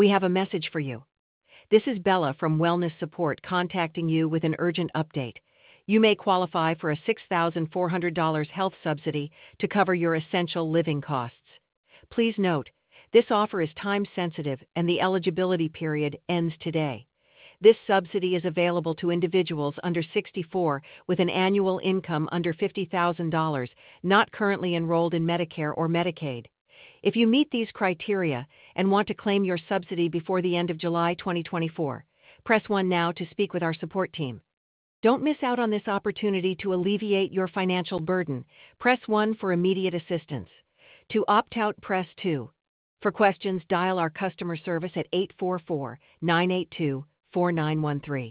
We have a message for you. This is Bella from Wellness Support contacting you with an urgent update. You may qualify for a $6,400 health subsidy to cover your essential living costs. Please note, this offer is time sensitive and the eligibility period ends today. This subsidy is available to individuals under 64 with an annual income under $50,000, not currently enrolled in Medicare or Medicaid. If you meet these criteria and want to claim your subsidy before the end of July 2024, press 1 now to speak with our support team. Don't miss out on this opportunity to alleviate your financial burden. Press 1 for immediate assistance. To opt out, press 2. For questions, dial our customer service at 844-982-4913.